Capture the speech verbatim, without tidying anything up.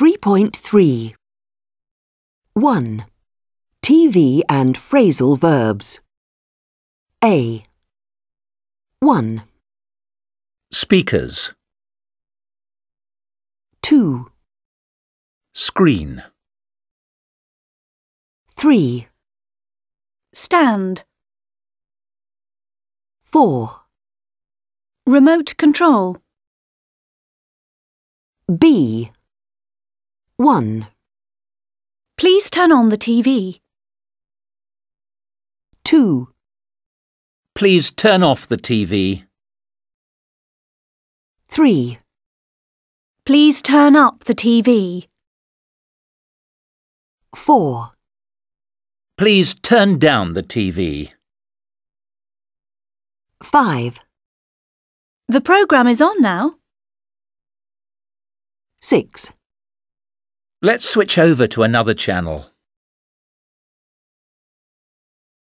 three point three. one. T V and phrasal verbs. A. one. Speakers. two. Screen. three. Stand. four. Remote control. B. one. Please turn on the T V. two. Please turn off the T V. three. Please turn up the T V. four. Please turn down the T V. five. The programme is on now. six. Let's switch over to another channel.